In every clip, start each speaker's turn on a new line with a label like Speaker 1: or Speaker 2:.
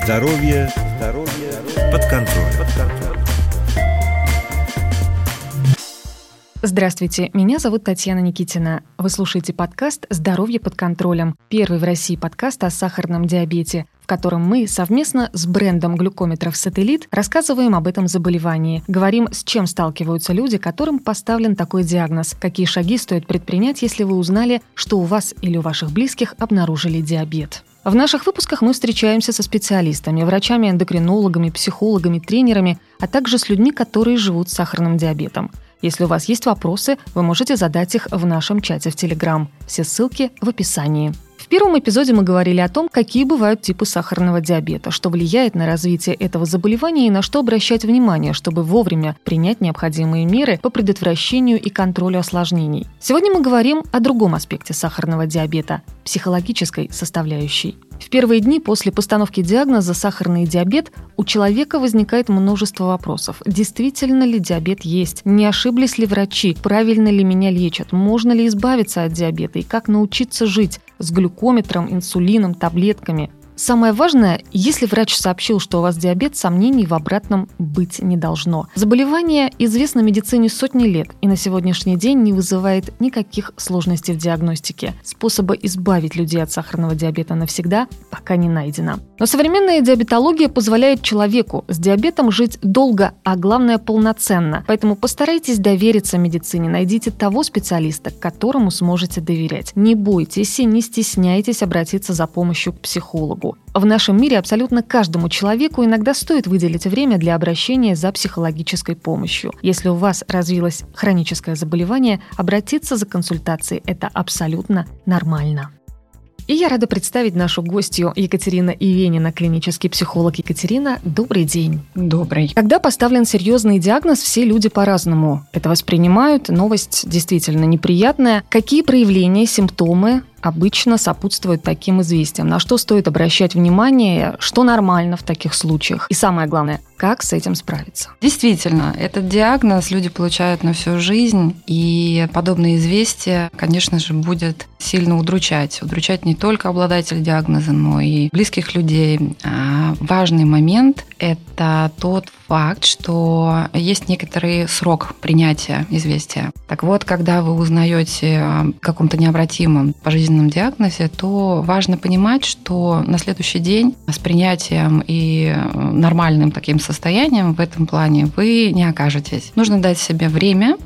Speaker 1: Здоровье под контролем.
Speaker 2: Здравствуйте, меня зовут Татьяна Никитина. Вы слушаете подкаст «Здоровье под контролем», первый в России подкаст о сахарном диабете, в котором мы совместно с брендом глюкометров «Сателлит» рассказываем об этом заболевании, говорим, с чем сталкиваются люди, которым поставлен такой диагноз, какие шаги стоит предпринять, если вы узнали, что у вас или у ваших близких обнаружили диабет. В наших выпусках мы встречаемся со специалистами, врачами, эндокринологами, психологами, тренерами, а также с людьми, которые живут с сахарным диабетом. Если у вас есть вопросы, вы можете задать их в нашем чате в Telegram. Все ссылки в описании. В первом эпизоде мы говорили о том, какие бывают типы сахарного диабета, что влияет на развитие этого заболевания и на что обращать внимание, чтобы вовремя принять необходимые меры по предотвращению и контролю осложнений. Сегодня мы говорим о другом аспекте сахарного диабета – психологической составляющей. В первые дни после постановки диагноза «сахарный диабет» у человека возникает множество вопросов. Действительно ли диабет есть? Не ошиблись ли врачи? Правильно ли меня лечат? Можно ли избавиться от диабета? И как научиться жить с глюкометром, инсулином, таблетками? Самое важное, если врач сообщил, что у вас диабет, сомнений в обратном быть не должно. Заболевание известно медицине сотни лет и на сегодняшний день не вызывает никаких сложностей в диагностике. Способа избавить людей от сахарного диабета навсегда пока не найдено. Но современная диабетология позволяет человеку с диабетом жить долго, а главное полноценно. Поэтому постарайтесь довериться медицине, найдите того специалиста, которому сможете доверять. Не бойтесь и не стесняйтесь обратиться за помощью к психологу. В нашем мире абсолютно каждому человеку иногда стоит выделить время для обращения за психологической помощью. Если у вас развилось хроническое заболевание, обратиться за консультацией – это абсолютно нормально. И я рада представить нашу гостью Екатерина Ивенина, клинический психолог. Екатерина, добрый день.
Speaker 3: Добрый.
Speaker 2: Когда поставлен серьезный диагноз, все люди по-разному это воспринимают. Новость действительно неприятная. Какие проявления, симптомы обычно сопутствуют таким известиям? На что стоит обращать внимание? Что нормально в таких случаях? И самое главное, как с этим справиться?
Speaker 3: Действительно, этот диагноз люди получают на всю жизнь, и подобное известие, конечно же, будет сильно удручать. Удручать не только обладателя диагноза, но и близких людей. Важный момент – это тот факт, что есть некоторый срок принятия известия. Так вот, когда вы узнаете о каком-то необратимом пожизненном диагнозе, то важно понимать, что на следующий день с принятием и нормальным таким состоянием в этом плане вы не окажетесь. Нужно дать себе время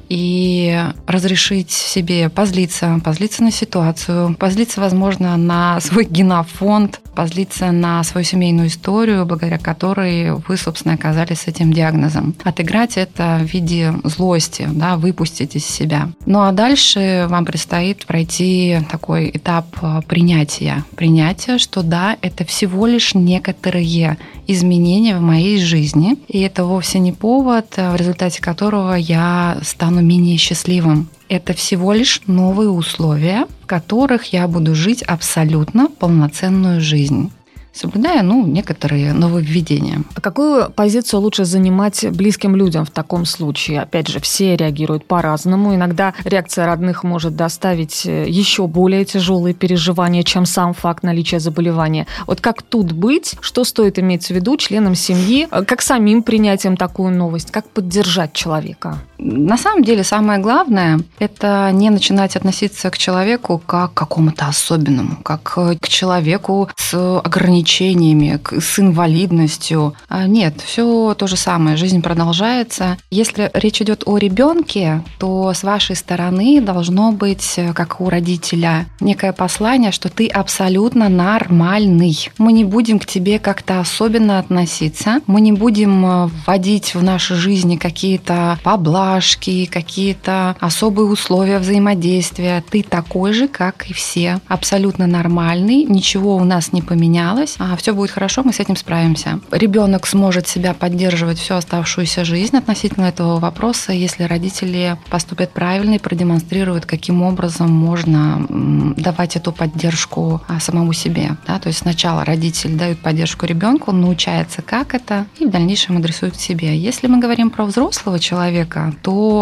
Speaker 3: и разрешить себе позлиться на ситуацию, позлиться, возможно, на свой генофонд, позлиться на свою семейную историю, благодаря которой вы, собственно, оказались с этим диагнозом. Отыграть это в виде злости, выпустить из себя. Ну а дальше вам предстоит пройти такой этап принятия. Принятие, что да, это всего лишь некоторые изменения в моей жизни, и это вовсе не повод, в результате которого я стану менее счастливым. Это всего лишь новые условия, в которых я буду жить абсолютно полноценную жизнь, соблюдая, некоторые нововведения.
Speaker 2: А какую позицию лучше занимать близким людям в таком случае? Опять же, все реагируют по-разному. Иногда реакция родных может доставить еще более тяжелые переживания, чем сам факт наличия заболевания. Вот как тут быть? Что стоит иметь в виду членам семьи? Как самим принятием такую новость? Как поддержать человека?
Speaker 3: На самом деле, самое главное – это не начинать относиться к человеку как к какому-то особенному, как к человеку с ограничениями, с инвалидностью. Нет, все то же самое, жизнь продолжается. Если речь идет о ребенке, то с вашей стороны должно быть, как у родителя, некое послание, что ты абсолютно нормальный. Мы не будем к тебе как-то особенно относиться, мы не будем вводить в нашу жизнь какие-то поблажки, какие-то особые условия взаимодействия. Ты такой же, как и все. Абсолютно нормальный, ничего у нас не поменялось. Все будет хорошо, мы с этим справимся. Ребенок сможет себя поддерживать всю оставшуюся жизнь относительно этого вопроса, если родители поступят правильно и продемонстрируют, каким образом можно давать эту поддержку самому себе. То есть сначала родители дают поддержку ребенку, он научается, как это, и в дальнейшем адресует к себе. Если мы говорим про взрослого человека, то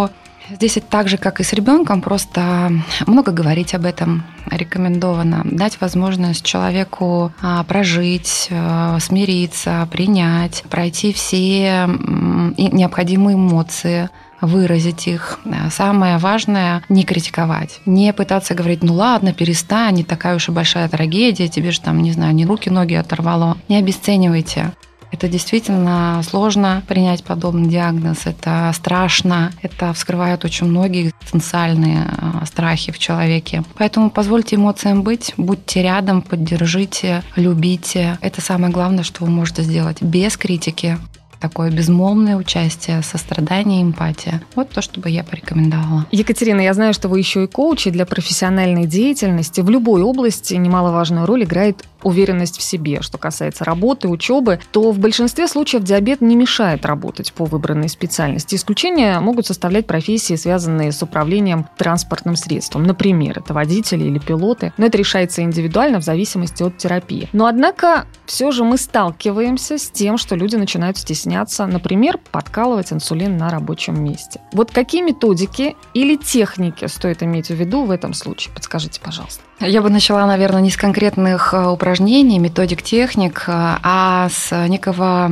Speaker 3: Здесь так же, как и с ребенком, просто много говорить об этом рекомендовано. Дать возможность человеку прожить, смириться, принять, пройти все необходимые эмоции, выразить их. Самое важное — не критиковать, не пытаться говорить: ну ладно, перестань, не такая уж и большая трагедия, тебе же там, не знаю, не руки-ноги оторвало. Не обесценивайте. Это действительно сложно принять подобный диагноз, это страшно, это вскрывает очень многие экзистенциальные страхи в человеке. Поэтому позвольте эмоциям быть, будьте рядом, поддержите, любите. Это самое главное, что вы можете сделать без критики. Такое безмолвное участие, сострадание, эмпатия. Вот то, что бы я порекомендовала.
Speaker 2: Екатерина, я знаю, что вы еще и коуч, и для профессиональной деятельности в любой области немаловажную роль играет уверенность в себе. Что касается работы, учебы, то в большинстве случаев диабет не мешает работать по выбранной специальности. Исключения могут составлять профессии, связанные с управлением транспортным средством. Например, это водители или пилоты. Но это решается индивидуально в зависимости от терапии. Но, однако, все же мы сталкиваемся с тем, что люди начинают стесняться, например, подкалывать инсулин на рабочем месте. Вот какие методики или техники стоит иметь в виду в этом случае? Подскажите, пожалуйста.
Speaker 3: Я бы начала, наверное, не с конкретных упражнений, методик, техник, а с некого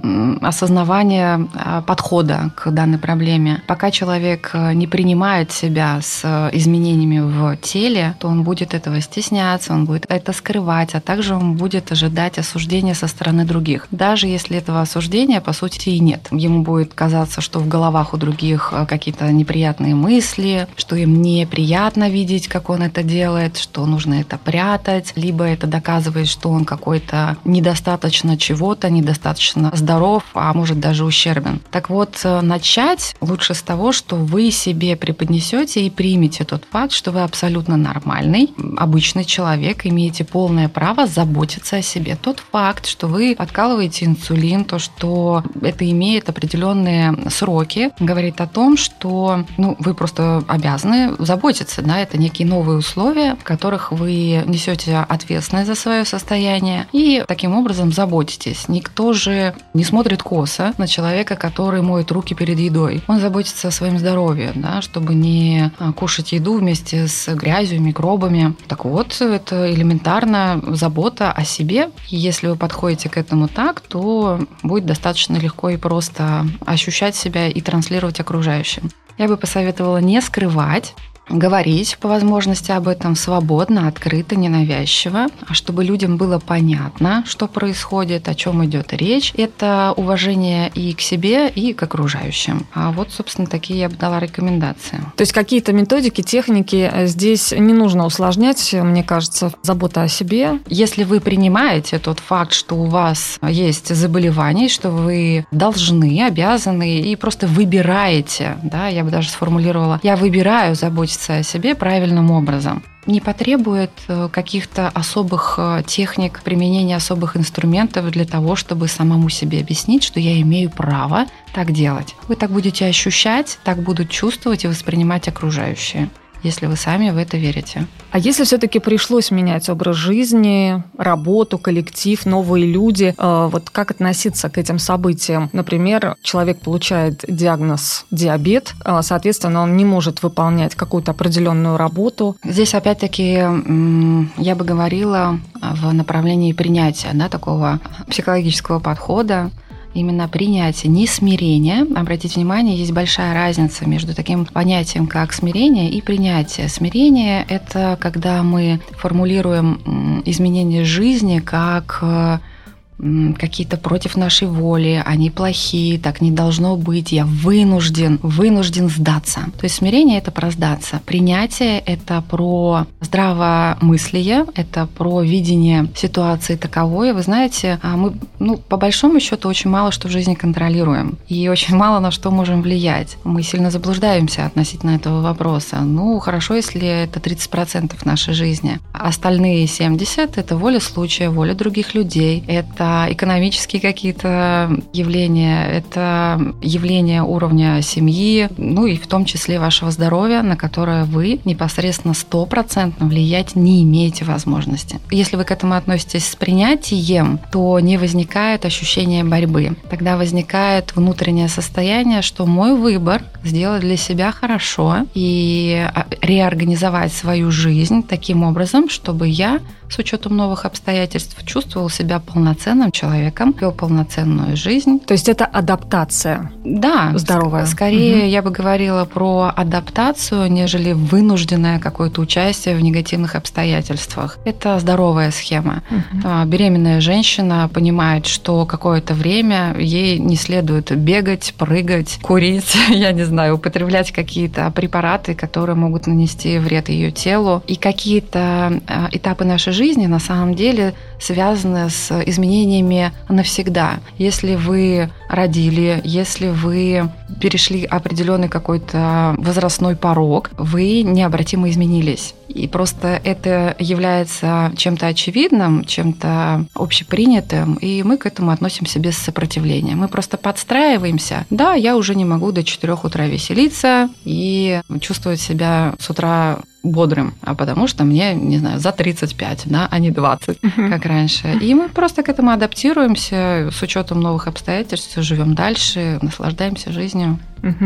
Speaker 3: осознавания подхода к данной проблеме. Пока человек не принимает себя с изменениями в теле, то он будет этого стесняться, он будет это скрывать, а также он будет ожидать осуждения со стороны других. Даже если этого осуждения, по сути, и нет. Ему будет казаться, что в головах у других какие-то неприятные мысли, что им неприятно видеть, как он это делает, что нужно это прятать, либо это доказывает, что он какой-то недостаточно чего-то, недостаточно здоров, а может даже ущербен. Так вот, начать лучше с того, что вы себе преподнесете и примете тот факт, что вы абсолютно нормальный, обычный человек, имеете полное право заботиться о себе. Тот факт, что вы подкалываете инсулин, то, что это имеет определенные сроки, говорит о том, что вы просто обязаны заботиться. Да? Это некие новые условия, в которых вы несете ответственность за свое состояние и таким образом заботитесь. Никто же не смотрит косо на человека, который моет руки перед едой. Он заботится о своем здоровье, да, чтобы не кушать еду вместе с грязью, микробами. Так вот, это элементарно забота о себе. И если вы подходите к этому так, то будет достаточно легко и просто ощущать себя и транслировать окружающим. Я бы посоветовала не скрывать, говорить по возможности об этом свободно, открыто, ненавязчиво, чтобы людям было понятно, что происходит, о чем идет речь. Это уважение и к себе, и к окружающим. А вот, собственно, такие я бы дала рекомендации.
Speaker 2: То есть какие-то методики, техники здесь не нужно усложнять, мне кажется, забота о себе.
Speaker 3: Если вы принимаете тот факт, что у вас есть заболевание, что вы должны, обязаны и просто выбираете, да, я бы даже сформулировала, я выбираю заботиться о себе правильным образом. Не потребует каких-то особых техник, применения особых инструментов для того, чтобы самому себе объяснить, что я имею право так делать. Вы так будете ощущать, так будут чувствовать и воспринимать окружающие, если вы сами в это верите.
Speaker 2: А если все-таки пришлось менять образ жизни, работу, коллектив, новые люди, вот как относиться к этим событиям? Например, человек получает диагноз диабет, соответственно, он не может выполнять какую-то определенную работу.
Speaker 3: Здесь опять-таки я бы говорила в направлении принятия, да, такого психологического подхода. Именно принятие, не смирение. Обратите внимание, есть большая разница между таким понятием, как смирение и принятие. Смирение – это когда мы формулируем изменения жизни как какие-то против нашей воли, они плохие, так не должно быть, я вынужден сдаться. То есть смирение – это про сдаться. Принятие – это про здравомыслие, это про видение ситуации таковой. Вы знаете, мы, по большому счету, очень мало что в жизни контролируем и очень мало на что можем влиять. Мы сильно заблуждаемся относительно этого вопроса. Хорошо, если это 30% нашей жизни. Остальные 70% – это воля случая, воля других людей, это это экономические какие-то явления, это явления уровня семьи, и в том числе вашего здоровья, на которое вы непосредственно 100% влиять не имеете возможности. Если вы к этому относитесь с принятием, то не возникает ощущения борьбы. Тогда возникает внутреннее состояние, что мой выбор сделать для себя хорошо и реорганизовать свою жизнь таким образом, чтобы я с учетом новых обстоятельств чувствовал себя полноценным человеком, вел полноценную жизнь.
Speaker 2: То есть это адаптация?
Speaker 3: Да,
Speaker 2: здоровая.
Speaker 3: Скорее я бы говорила про адаптацию, нежели вынужденное какое-то участие в негативных обстоятельствах. Это здоровая схема. Беременная женщина понимает, что какое-то время ей не следует бегать, прыгать, курить, я не знаю, употреблять какие-то препараты, которые могут нанести вред ее телу. И какие-то этапы нашей жизни на самом деле связаны с изменениями навсегда. Если вы родили, если вы перешли определенный какой-то возрастной порог, вы необратимо изменились. И просто это является чем-то очевидным, чем-то общепринятым, и мы к этому относимся без сопротивления. Мы просто подстраиваемся. Да, я уже не могу до 4 утра веселиться и чувствовать себя с утра бодрым, а потому что мне, не знаю, за 35, да, а не 20, как раньше. И мы просто к этому адаптируемся с учетом новых обстоятельств, живем дальше, наслаждаемся жизнью.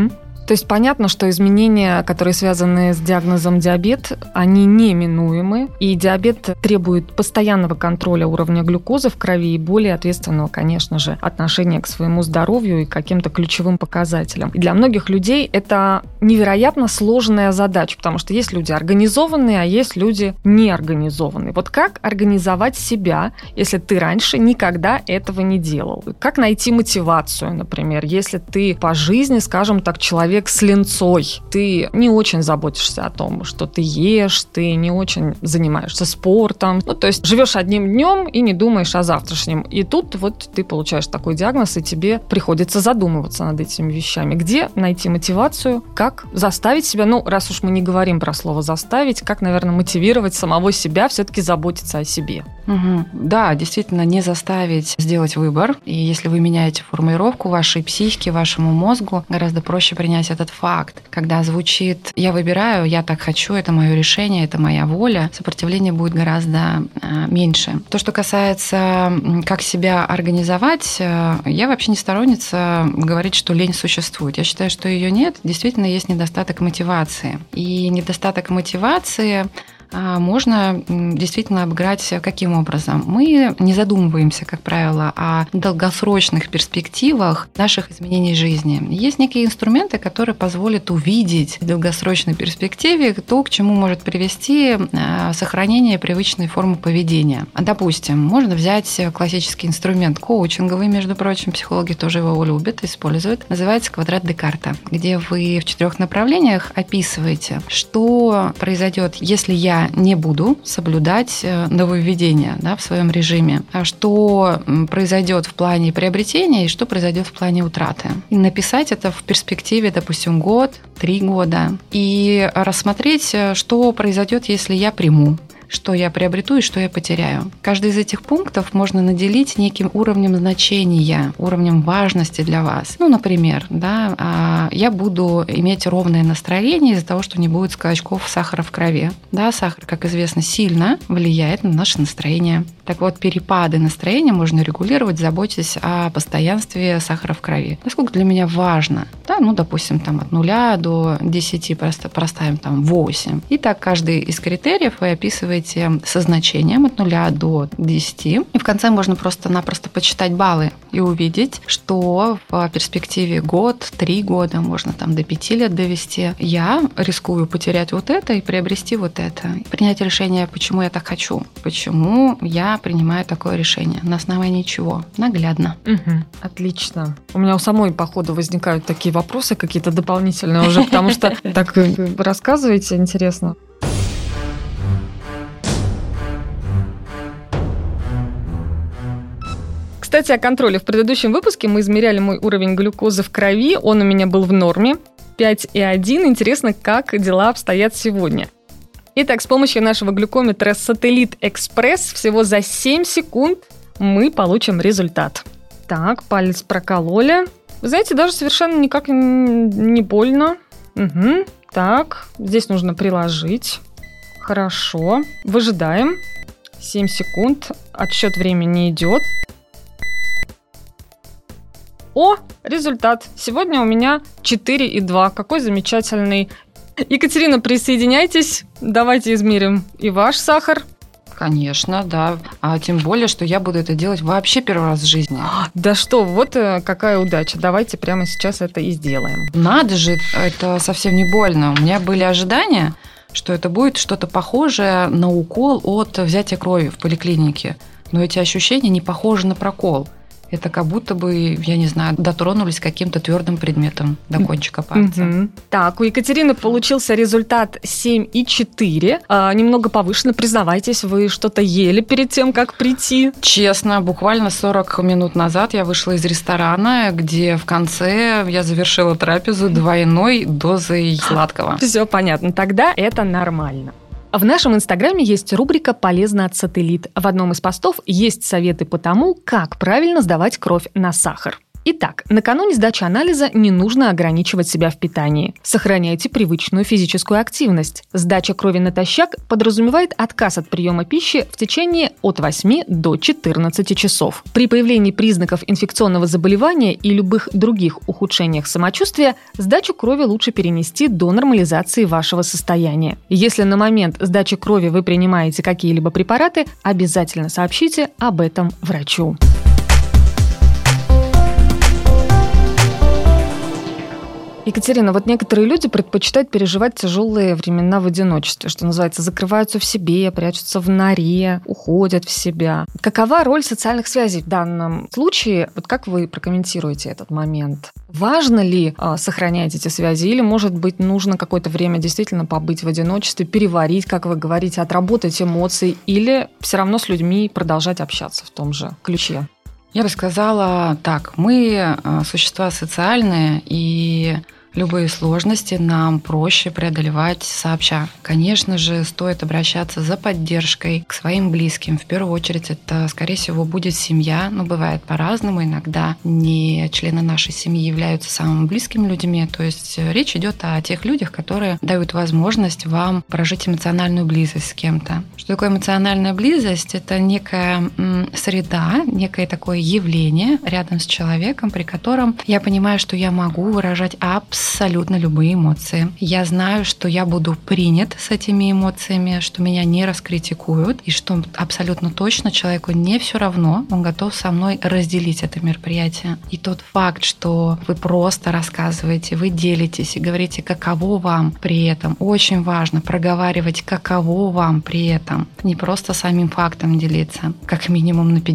Speaker 2: То есть понятно, что изменения, которые связаны с диагнозом диабет, они неминуемы, и диабет требует постоянного контроля уровня глюкозы в крови и более ответственного, конечно же, отношения к своему здоровью и к каким-то ключевым показателям. И для многих людей это невероятно сложная задача, потому что есть люди организованные, а есть люди неорганизованные. Вот как организовать себя, если ты раньше никогда этого не делал? Как найти мотивацию, например, если ты по жизни, скажем так, человек с линцой, ты не очень заботишься о том, что ты ешь, ты не очень занимаешься спортом, то есть живешь одним днем и не думаешь о завтрашнем. И тут вот ты получаешь такой диагноз, и тебе приходится задумываться над этими вещами. Где найти мотивацию? Как заставить себя, раз уж мы не говорим про слово «заставить», как, наверное, мотивировать самого себя все-таки заботиться о себе?
Speaker 3: Да, действительно, не заставить сделать выбор. И если вы меняете формулировку вашей психики, вашему мозгу, гораздо проще принять этот факт. Когда звучит «я выбираю, я так хочу, это мое решение, это моя воля», сопротивление будет гораздо меньше. То, что касается, как себя организовать, я вообще не сторонница говорить, что лень существует. Я считаю, что ее нет. Действительно, есть недостаток мотивации. И недостаток мотивации можно действительно обыграть каким образом? Мы не задумываемся, как правило, о долгосрочных перспективах наших изменений жизни. Есть некие инструменты, которые позволят увидеть в долгосрочной перспективе то, к чему может привести сохранение привычной формы поведения. Допустим, можно взять классический инструмент коучинговый, между прочим, психологи тоже его любят, используют. Называется квадрат Декарта, где вы в 4 направлениях описываете, что произойдет, если я не буду соблюдать нововведения в своем режиме, что произойдет в плане приобретения и что произойдет в плане утраты. И написать это в перспективе, допустим, год, 3 года, и рассмотреть, что произойдет, если я приму, что я приобрету и что я потеряю. Каждый из этих пунктов можно наделить неким уровнем значения, уровнем важности для вас. Например, я буду иметь ровное настроение из-за того, что не будет скачков сахара в крови. Сахар, как известно, сильно влияет на наше настроение. Так вот, перепады настроения можно регулировать, заботясь о постоянстве сахара в крови. Насколько для меня важно? Допустим, от 0 до 10, просто проставим 8. И так каждый из критериев вы описываете со значением от 0 до 10. И в конце можно просто-напросто почитать баллы и увидеть, что в перспективе год, 3 года, можно до 5 лет довести, я рискую потерять вот это и приобрести вот это. И принять решение, почему я так хочу, почему я принимаю такое решение, на основании чего. Наглядно.
Speaker 2: Отлично. У меня у самой по ходу возникают такие вопросы какие-то дополнительные уже, потому что так рассказываете, интересно. Кстати, о контроле. В предыдущем выпуске мы измеряли мой уровень глюкозы в крови. Он у меня был в норме. 5,1. Интересно, как дела обстоят сегодня. Итак, с помощью нашего глюкометра Сателлит Экспресс всего за 7 секунд мы получим результат. Так, палец прокололи. Вы знаете, даже совершенно никак не больно. Угу. Так, здесь нужно приложить. Хорошо. Выжидаем. 7 секунд. Отсчет времени идет. О, результат. Сегодня у меня 4,2. Какой замечательный. Екатерина, присоединяйтесь. Давайте измерим и ваш сахар.
Speaker 3: Конечно, да. А тем более, что я буду это делать вообще первый раз в жизни.
Speaker 2: Да что, вот какая удача. Давайте прямо сейчас это и сделаем.
Speaker 3: Надо же, это совсем не больно. У меня были ожидания, что это будет что-то похожее на укол от взятия крови в поликлинике. Но эти ощущения не похожи на прокол. Это как будто бы, я не знаю, дотронулись каким-то твердым предметом до кончика пальца.
Speaker 2: Угу. Так, у Екатерины получился результат 7,4. Немного повышенно. Признавайтесь, вы что-то ели перед тем, как прийти?
Speaker 3: Честно, буквально 40 минут назад я вышла из ресторана, где в конце я завершила трапезу двойной дозой сладкого.
Speaker 2: Все понятно, тогда это нормально. В нашем инстаграме есть рубрика «Полезно от Сателлит». В одном из постов есть советы по тому, как правильно сдавать кровь на сахар. Итак, накануне сдачи анализа не нужно ограничивать себя в питании. Сохраняйте привычную физическую активность. Сдача крови натощак подразумевает отказ от приема пищи в течение от 8 до 14 часов. При появлении признаков инфекционного заболевания и любых других ухудшениях самочувствия сдачу крови лучше перенести до нормализации вашего состояния. Если на момент сдачи крови вы принимаете какие-либо препараты, обязательно сообщите об этом врачу. Екатерина, вот некоторые люди предпочитают переживать тяжелые времена в одиночестве, что называется, закрываются в себе, прячутся в норе, уходят в себя. Какова роль социальных связей в данном случае? Вот как вы прокомментируете этот момент? Важно ли сохранять эти связи или, может быть, нужно какое-то время действительно побыть в одиночестве, переварить, как вы говорите, отработать эмоции или все равно с людьми продолжать общаться в том же ключе?
Speaker 3: Я бы сказала так, мы существа социальные, и любые сложности нам проще преодолевать сообща. Конечно же, стоит обращаться за поддержкой к своим близким. В первую очередь, это, скорее всего, будет семья, но бывает по-разному. Иногда не члены нашей семьи являются самыми близкими людьми. То есть речь идет о тех людях, которые дают возможность вам прожить эмоциональную близость с кем-то. Что такое эмоциональная близость? Это некая среда, некое такое явление рядом с человеком, при котором я понимаю, что я могу выражать абсолютно любые эмоции. Я знаю, что я буду принят с этими эмоциями, что меня не раскритикуют, и что абсолютно точно человеку не все равно, он готов со мной разделить это мероприятие. И тот факт, что вы просто рассказываете, вы делитесь и говорите, каково вам при этом. Очень важно проговаривать, каково вам при этом. Не просто самим фактом делиться, как минимум на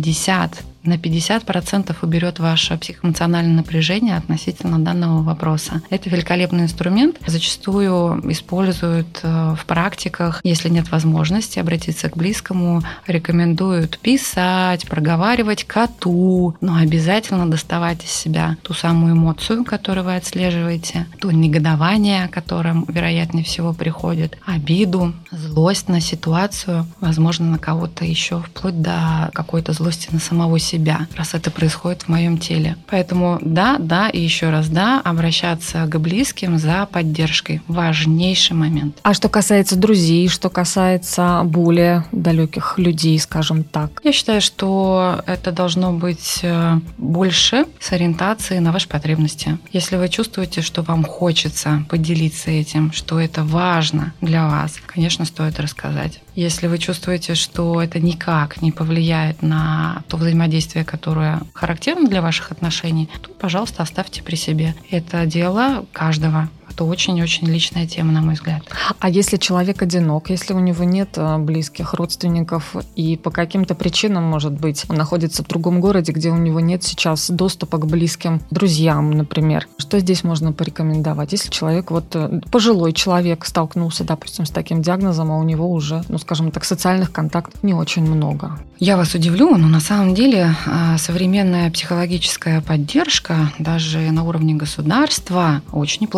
Speaker 3: 50% уберет ваше психоэмоциональное напряжение относительно данного вопроса. Это великолепный инструмент. Зачастую используют в практиках, если нет возможности обратиться к близкому, рекомендуют писать, проговаривать коту, но обязательно доставать из себя ту самую эмоцию, которую вы отслеживаете, то негодование, которое, вероятнее всего, приходит, обиду, злость на ситуацию, возможно, на кого-то еще, вплоть до какой-то злости на самого себя, раз это происходит в моем теле. Поэтому да и еще раз да, обращаться к близким за поддержкой. Важнейший момент.
Speaker 2: А что касается друзей, что касается более далеких людей, скажем так?
Speaker 3: Я считаю, что это должно быть больше с ориентацией на ваши потребности. Если вы чувствуете, что вам хочется поделиться этим, что это важно для вас, конечно, стоит рассказать. Если вы чувствуете, что это никак не повлияет на то взаимодействие, которое характерно для ваших отношений, то, пожалуйста, оставьте при себе. Это дело каждого. Это очень-очень личная тема, на мой взгляд.
Speaker 2: А если человек одинок, если у него нет близких родственников и по каким-то причинам, может быть, он находится в другом городе, где у него нет сейчас доступа к близким друзьям, например, что здесь можно порекомендовать? Если человек, пожилой человек столкнулся, допустим, с таким диагнозом, а у него уже, скажем так, социальных контактов не очень много.
Speaker 3: Я вас удивлю, но на самом деле современная психологическая поддержка даже на уровне государства очень неплохо организована.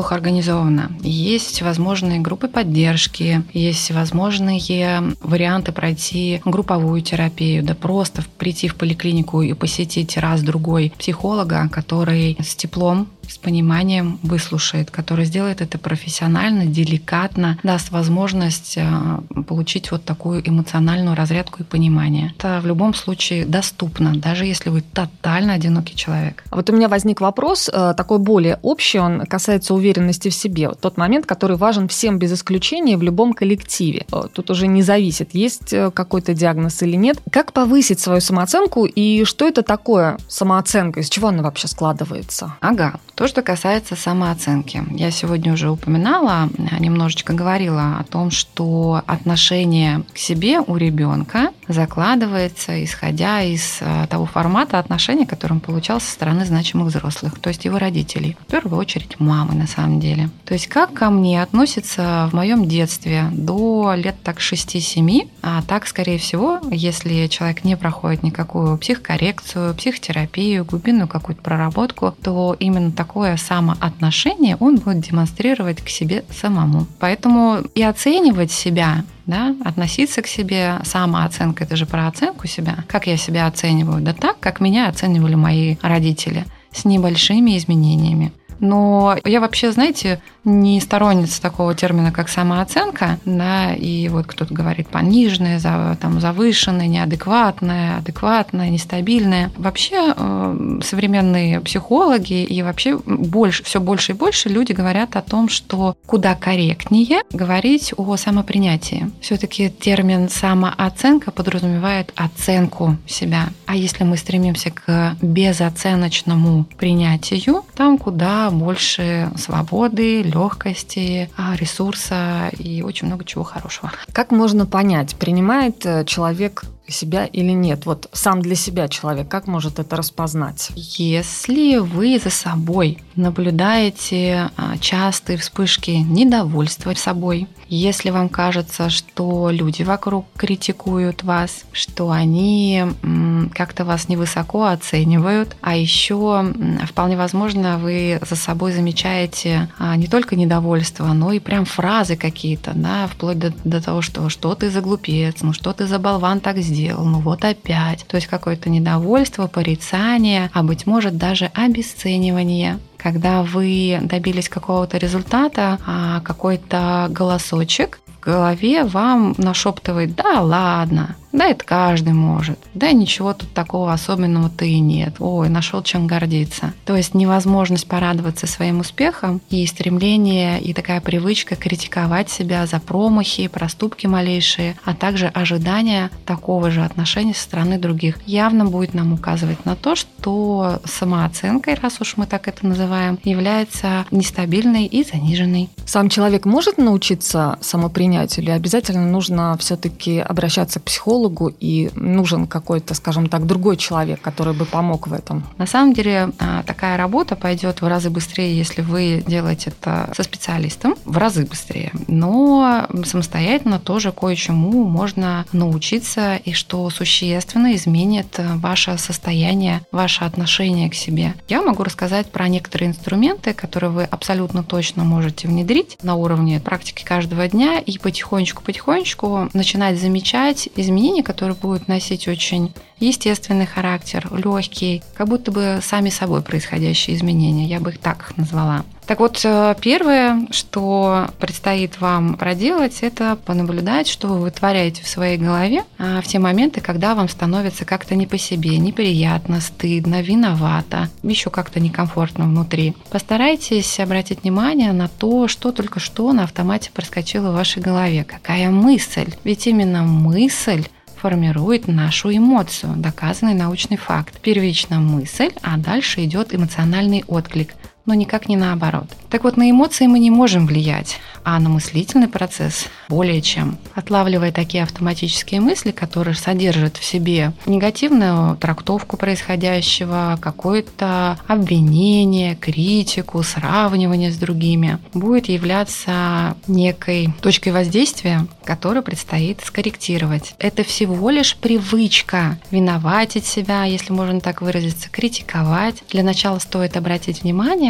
Speaker 3: организовано. Есть всевозможные группы поддержки, есть всевозможные варианты пройти групповую терапию, да просто прийти в поликлинику и посетить раз-другой психолога, который с теплом, с пониманием выслушает, который сделает это профессионально, деликатно, даст возможность получить вот такую эмоциональную разрядку и понимание. Это в любом случае доступно, даже если вы тотально одинокий человек.
Speaker 2: А вот у меня возник вопрос, такой более общий, он касается уверенности в себе. Тот момент, который важен всем без исключения в любом коллективе. Тут уже не зависит, есть какой-то диагноз или нет. Как повысить свою самооценку и что это такое самооценка, из чего она вообще складывается?
Speaker 3: Ага. То, что касается самооценки. Я сегодня уже упоминала, немножечко говорила о том, что отношение к себе у ребенка закладывается, исходя из того формата отношений, который он получал со стороны значимых взрослых, то есть его родителей. В первую очередь мамы, на самом деле. То есть как ко мне относятся в моем детстве до лет так 6-7, а так, скорее всего, если человек не проходит никакую психокоррекцию, психотерапию, глубинную какую-то проработку, то именно такое самоотношение он будет демонстрировать к себе самому. Поэтому и оценивать себя, да, относиться к себе, самооценка – это же про оценку себя. Как я себя оцениваю? Да так, как меня оценивали мои родители, с небольшими изменениями. Но я вообще, знаете, не сторонница такого термина, как самооценка, да, и вот кто-то говорит пониженная, завышенная, неадекватная, адекватная, нестабильная. Вообще современные психологи и вообще все больше и больше люди говорят о том, что куда корректнее говорить о самопринятии. Все-таки термин самооценка подразумевает оценку себя. А если мы стремимся к безоценочному принятию, там куда больше свободы, легкости, ресурса и очень много чего хорошего.
Speaker 2: Как можно понять, принимает человек себя или нет? Вот сам для себя человек, как может это распознать?
Speaker 3: Если вы за собой наблюдаете частые вспышки недовольства собой, если вам кажется, что люди вокруг критикуют вас, что они как-то вас невысоко оценивают, а еще вполне возможно вы за собой замечаете не только недовольство, но и прям фразы какие-то, да, вплоть до того, что ты за глупец, что ты за болван так сделал, вот опять. То есть какое-то недовольство, порицание, а быть может даже обесценивание. Когда вы добились какого-то результата, а какой-то голосочек в голове вам нашептывает: да ладно, да это каждый может, да ничего тут такого особенного-то и нет, ой, нашел чем гордиться. То есть невозможность порадоваться своим успехам и стремление, и такая привычка критиковать себя за промахи, проступки малейшие, а также ожидание такого же отношения со стороны других, явно будет нам указывать на то, что самооценкой, раз уж мы так это называем, является нестабильной и заниженной.
Speaker 2: Сам человек может научиться самопринятию или обязательно нужно все-таки обращаться к психологу и нужен какой-то, скажем так, другой человек, который бы помог в этом?
Speaker 3: На самом деле такая работа пойдет в разы быстрее, если вы делаете это со специалистом, в разы быстрее. Но самостоятельно тоже кое-чему можно научиться, и что существенно изменит ваше состояние, ваше отношение к себе. Я могу рассказать про некоторые инструменты, которые вы абсолютно точно можете внедрить на уровне практики каждого дня и потихонечку начинать замечать изменения, которые будут носить очень естественный характер, легкий, как будто бы сами собой происходящие изменения. Я бы их так назвала. Так вот, первое, что предстоит вам проделать, это понаблюдать, что вы вытворяете в своей голове в те моменты, когда вам становится как-то не по себе, неприятно, стыдно, виновато, еще как-то некомфортно внутри. Постарайтесь обратить внимание на то, что только что на автомате проскочило в вашей голове. Какая мысль? Ведь именно мысль формирует нашу эмоцию, доказанный научный факт. Первичная мысль, а дальше идет эмоциональный отклик, но никак не наоборот. Так вот, на эмоции мы не можем влиять, а на мыслительный процесс более чем. Отлавливая такие автоматические мысли, которые содержат в себе негативную трактовку происходящего, какое-то обвинение, критику, сравнивание с другими, будет являться некой точкой воздействия, которую предстоит скорректировать. Это всего лишь привычка виноватить себя, если можно так выразиться, критиковать. Для начала стоит обратить внимание,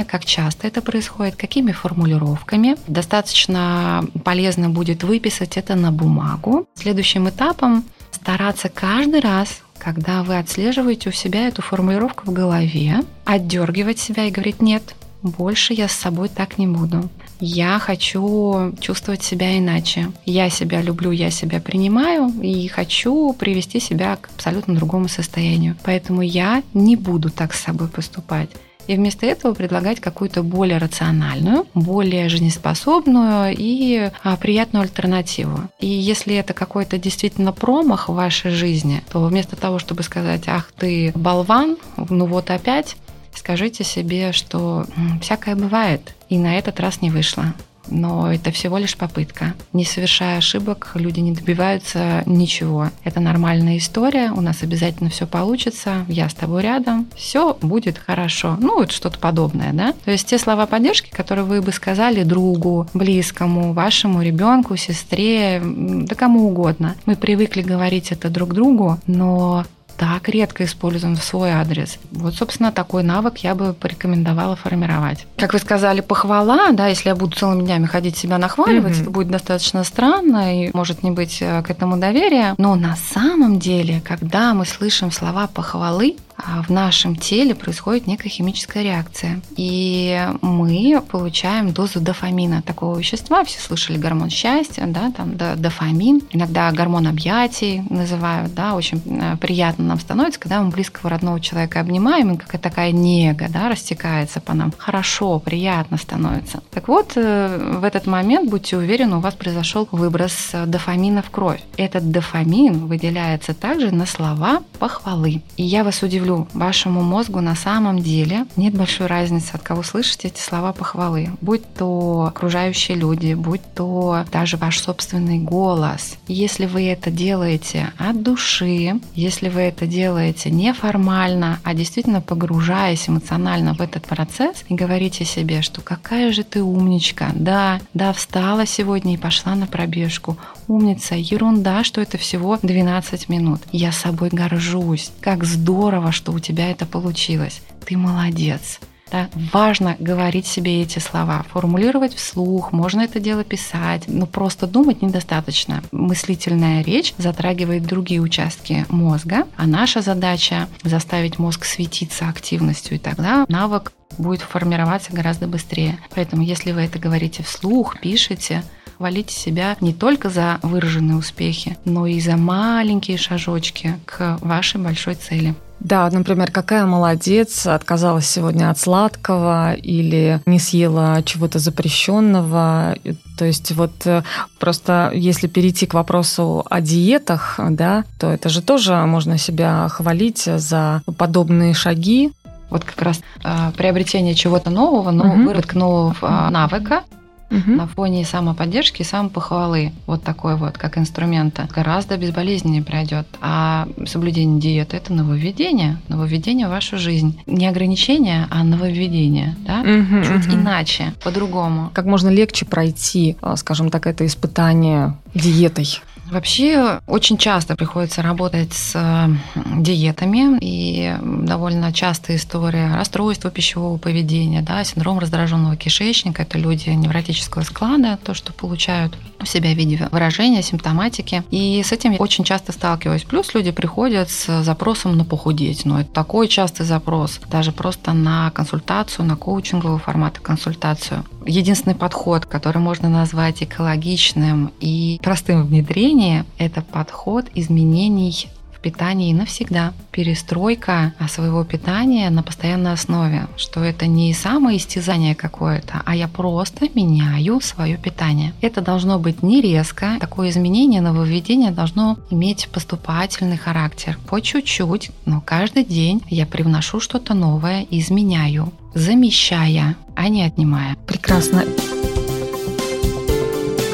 Speaker 3: как часто это происходит, какими формулировками. Достаточно полезно будет выписать это на бумагу. Следующим этапом стараться каждый раз, когда вы отслеживаете у себя эту формулировку в голове, отдергивать себя и говорить: нет, больше я с собой так не буду. Я хочу чувствовать себя иначе. Я себя люблю, я себя принимаю и хочу привести себя к абсолютно другому состоянию. Поэтому я не буду так с собой поступать. И вместо этого предлагать какую-то более рациональную, более жизнеспособную и приятную альтернативу. И если это какой-то действительно промах в вашей жизни, то вместо того, чтобы сказать: ах ты болван, ну вот опять, скажите себе, что всякое бывает, и на этот раз не вышло. Но это всего лишь попытка. Не совершая ошибок, люди не добиваются ничего. Это нормальная история, у нас обязательно все получится, я с тобой рядом, все будет хорошо. Ну, вот что-то подобное, да? То есть те слова поддержки, которые вы бы сказали другу, близкому, вашему ребенку, сестре, да кому угодно. Мы привыкли говорить это друг другу, но так редко используем в свой адрес. Вот, собственно, такой навык я бы порекомендовала формировать. Как вы сказали, похвала, да, если я буду целыми днями ходить себя нахваливать, это будет достаточно странно и может не быть к этому доверия. Но на самом деле, когда мы слышим слова похвалы, в нашем теле происходит некая химическая реакция. И мы получаем дозу дофамина, такого вещества. Все слышали гормон счастья, да, там дофамин. Иногда гормон объятий называют, да, очень приятно нам становится, когда мы близкого родного человека обнимаем, и какая-то такая нега, да, растекается по нам. Хорошо, приятно становится. Так вот, в этот момент, будьте уверены, у вас произошел выброс дофамина в кровь. Этот дофамин выделяется также на слова похвалы. И я вас удивлю, вашему мозгу на самом деле нет большой разницы, от кого слышите эти слова похвалы. Будь то окружающие люди, будь то даже ваш собственный голос. Если вы это делаете от души, если вы это делаете неформально, а действительно погружаясь эмоционально в этот процесс и говорите себе, что какая же ты умничка, да, встала сегодня и пошла на пробежку, умница, ерунда, что это всего 12 минут. Я собой горжусь, как здорово, что у тебя это получилось. Ты молодец. Да? Важно говорить себе эти слова, формулировать вслух, можно это дело писать, но просто думать недостаточно. Мыслительная речь затрагивает другие участки мозга, а наша задача заставить мозг светиться активностью, и тогда навык будет формироваться гораздо быстрее. Поэтому, если вы это говорите вслух, пишете, хвалите себя не только за выраженные успехи, но и за маленькие шажочки к вашей большой цели.
Speaker 2: Да, например, какая молодец, отказалась сегодня от сладкого или не съела чего-то запрещенного. То есть вот просто если перейти к вопросу о диетах, да, то это же тоже можно себя хвалить за подобные шаги.
Speaker 3: Вот как раз приобретение чего-то нового, выработка нового навыка, на фоне самоподдержки и самопохвалы, вот такой вот, как инструмента, гораздо безболезненнее пройдет. А соблюдение диеты – это нововведение в вашу жизнь. Не ограничение, а нововведение, да? Чуть иначе, по-другому.
Speaker 2: Как можно легче пройти, скажем так, это испытание диетой?
Speaker 3: Вообще очень часто приходится работать с диетами, и довольно частая история расстройства пищевого поведения, да, синдром раздраженного кишечника. Это люди невротического склада, то, что получают у себя в виде выражения, симптоматики. И с этим я очень часто сталкиваюсь. Плюс люди приходят с запросом на похудеть. Но это такой частый запрос, даже просто на консультацию, на коучинговый формат консультацию. Единственный подход, который можно назвать экологичным и простым в внедрении, это подход изменений в питании навсегда. Перестройка своего питания на постоянной основе, что это не самоистязание какое-то, а я просто меняю свое питание. Это должно быть не резко. Такое изменение, нововведение должно иметь поступательный характер. По чуть-чуть, но каждый день я привношу что-то новое, изменяю, замещая, а не отнимая.
Speaker 2: Прекрасно.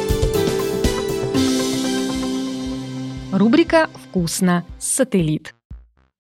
Speaker 2: Рубрика «Вкусно. Сателлит».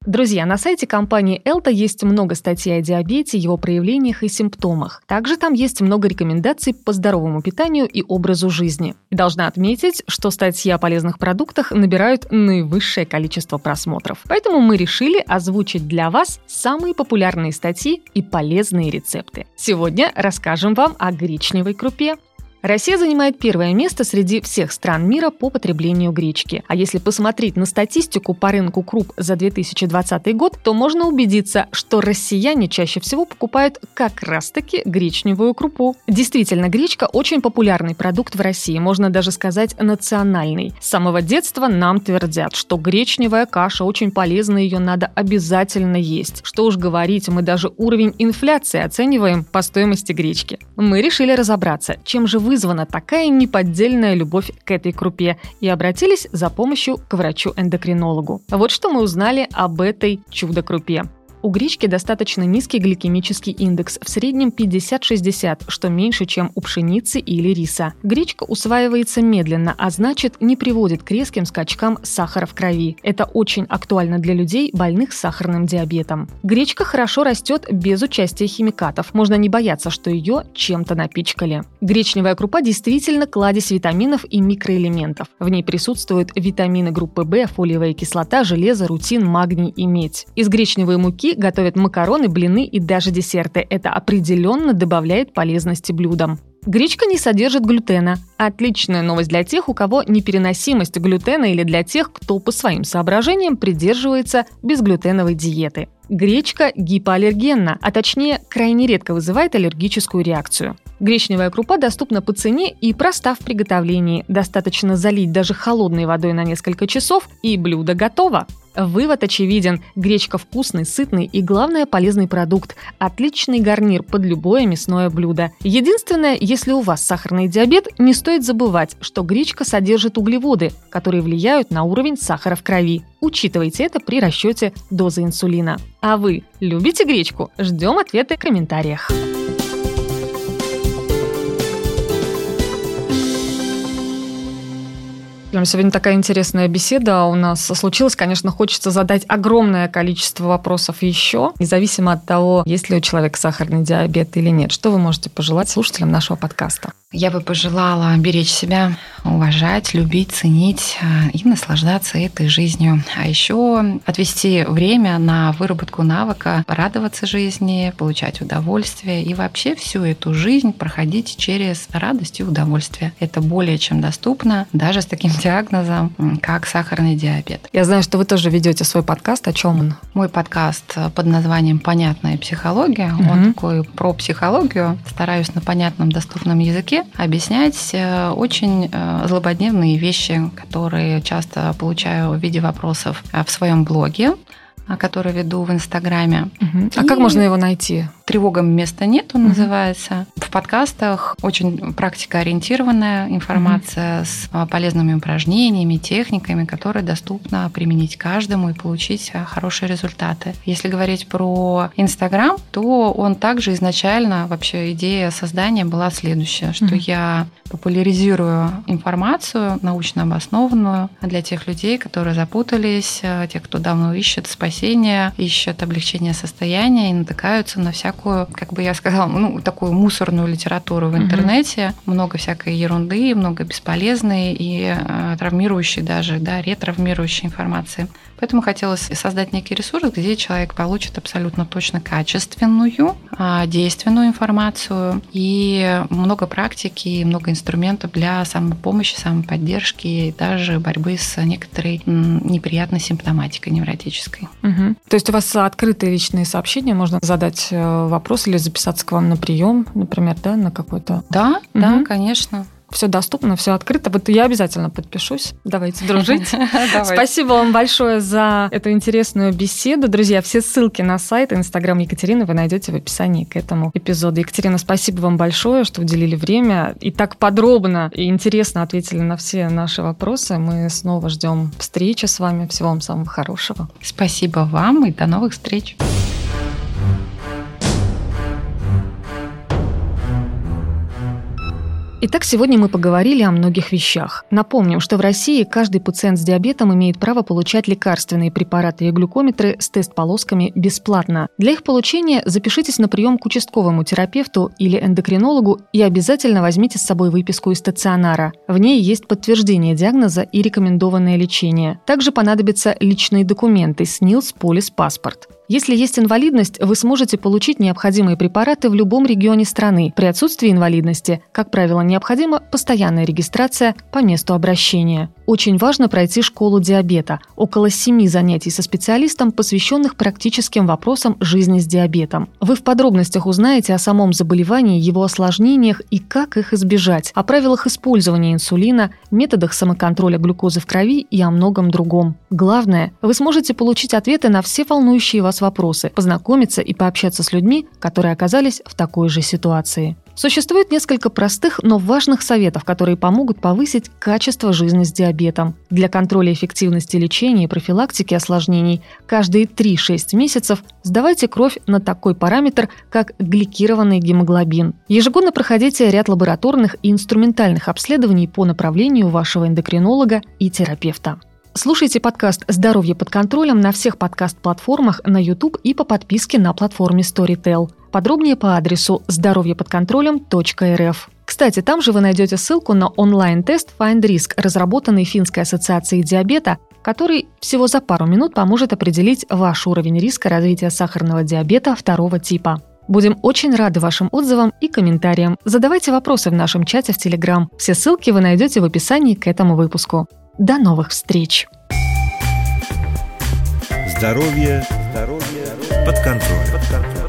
Speaker 2: Друзья, на сайте компании Элта есть много статей о диабете, его проявлениях и симптомах. Также там есть много рекомендаций по здоровому питанию и образу жизни. И должна отметить, что статьи о полезных продуктах набирают наивысшее количество просмотров. Поэтому мы решили озвучить для вас самые популярные статьи и полезные рецепты. Сегодня расскажем вам о гречневой крупе. Россия занимает первое место среди всех стран мира по потреблению гречки. А если посмотреть на статистику по рынку круп за 2020 год, то можно убедиться, что россияне чаще всего покупают как раз-таки гречневую крупу. Действительно, гречка очень популярный продукт в России, можно даже сказать национальный. С самого детства нам твердят, что гречневая каша очень полезна, ее надо обязательно есть. Что уж говорить, мы даже уровень инфляции оцениваем по стоимости гречки. Мы решили разобраться, чем же вызвана такая неподдельная любовь к этой крупе, и обратились за помощью к врачу-эндокринологу. Вот что мы узнали об этой чудо-крупе. У гречки достаточно низкий гликемический индекс, в среднем 50-60, что меньше, чем у пшеницы или риса. Гречка усваивается медленно, а значит, не приводит к резким скачкам сахара в крови. Это очень актуально для людей, больных сахарным диабетом. Гречка хорошо растет без участия химикатов. Можно не бояться, что ее чем-то напичкали. Гречневая крупа действительно кладезь витаминов и микроэлементов. В ней присутствуют витамины группы В, фолиевая кислота, железо, рутин, магний и медь. Из гречневой муки готовят макароны, блины и даже десерты. Это определенно добавляет полезности блюдам. Гречка не содержит глютена. Отличная новость для тех, у кого непереносимость глютена, или для тех, кто по своим соображениям придерживается безглютеновой диеты. Гречка гипоаллергенна, а точнее крайне редко вызывает аллергическую реакцию. Гречневая крупа доступна по цене и проста в приготовлении. Достаточно залить даже холодной водой на несколько часов, и блюдо готово. Вывод очевиден. Гречка вкусный, сытный и, главное, полезный продукт. Отличный гарнир под любое мясное блюдо. Единственное, если у вас сахарный диабет, не стоит забывать, что гречка содержит углеводы, которые влияют на уровень сахара в крови. Учитывайте это при расчете дозы инсулина. А вы любите гречку? Ждем ответы в комментариях. Сегодня такая интересная беседа у нас случилась. Конечно, хочется задать огромное количество вопросов еще, независимо от того, есть ли у человека сахарный диабет или нет. Что вы можете пожелать слушателям нашего подкаста?
Speaker 3: Я бы пожелала беречь себя, уважать, любить, ценить и наслаждаться этой жизнью. А еще отвести время на выработку навыка, радоваться жизни, получать удовольствие и вообще всю эту жизнь проходить через радость и удовольствие. Это более чем доступно даже с таким диагнозом, как сахарный диабет.
Speaker 2: Я знаю, что вы тоже ведете свой подкаст. О чем он?
Speaker 3: Мой подкаст под названием «Понятная психология». Он такой про психологию. Стараюсь на понятном, доступном языке объяснять очень злободневные вещи, которые часто получаю в виде вопросов в своем блоге, который веду в Инстаграме.
Speaker 2: А как можно его найти?
Speaker 3: «Тревогам места нет», он называется. В подкастах очень практикоориентированная информация с полезными упражнениями, техниками, которые доступно применить каждому и получить хорошие результаты. Если говорить про Инстаграм, то он также изначально, вообще идея создания была следующая, что я популяризирую информацию научно обоснованную для тех людей, которые запутались, тех, кто давно ищет спасения, ищет облегчение состояния и натыкаются на всякую, как бы я сказала, такую мусорную литературу в интернете, много всякой ерунды, много бесполезной и травмирующей даже, ретравмирующей информации. Поэтому хотелось создать некий ресурс, где человек получит абсолютно точно качественную, действенную информацию и много практики, и много инструментов для самопомощи, самоподдержки и даже борьбы с некоторой неприятной симптоматикой невротической.
Speaker 2: То есть у вас открытые личные сообщения, можно задать вопрос или записаться к вам на прием, например, на какой-то...
Speaker 3: Да, конечно.
Speaker 2: Все доступно, все открыто. Вот я обязательно подпишусь. Давайте дружить. Спасибо вам большое за эту интересную беседу. Друзья, все ссылки на сайт и Инстаграм Екатерины вы найдете в описании к этому эпизоду. Екатерина, спасибо вам большое, что уделили время и так подробно и интересно ответили на все наши вопросы. Мы снова ждем встречи с вами. Всего вам самого хорошего.
Speaker 3: Спасибо вам и до новых встреч.
Speaker 2: Итак, сегодня мы поговорили о многих вещах. Напомним, что в России каждый пациент с диабетом имеет право получать лекарственные препараты и глюкометры с тест-полосками бесплатно. Для их получения запишитесь на прием к участковому терапевту или эндокринологу и обязательно возьмите с собой выписку из стационара. В ней есть подтверждение диагноза и рекомендованное лечение. Также понадобятся личные документы СНИЛС, полис, паспорт. Если есть инвалидность, вы сможете получить необходимые препараты в любом регионе страны. При отсутствии инвалидности, как правило, необходима постоянная регистрация по месту обращения. Очень важно пройти школу диабета. Около 7 занятий со специалистом, посвященных практическим вопросам жизни с диабетом. Вы в подробностях узнаете о самом заболевании, его осложнениях и как их избежать, о правилах использования инсулина, методах самоконтроля глюкозы в крови и о многом другом. Главное, вы сможете получить ответы на все волнующие вас вопросы, познакомиться и пообщаться с людьми, которые оказались в такой же ситуации. Существует несколько простых, но важных советов, которые помогут повысить качество жизни с диабетом. Для контроля эффективности лечения и профилактики осложнений каждые 3-6 месяцев сдавайте кровь на такой параметр, как гликированный гемоглобин. Ежегодно проходите ряд лабораторных и инструментальных обследований по направлению вашего эндокринолога и терапевта. Слушайте подкаст «Здоровье под контролем» на всех подкаст-платформах, на YouTube и по подписке на платформе Storytel. Подробнее по адресу здоровьеподконтролем.рф. Кстати, там же вы найдете ссылку на онлайн-тест FindRisk, разработанный Финской ассоциацией диабета, который всего за пару минут поможет определить ваш уровень риска развития сахарного диабета 2 типа. Будем очень рады вашим отзывам и комментариям. Задавайте вопросы в нашем чате в Telegram. Все ссылки вы найдете в описании к этому выпуску. До новых встреч!
Speaker 1: Здоровье под контролем.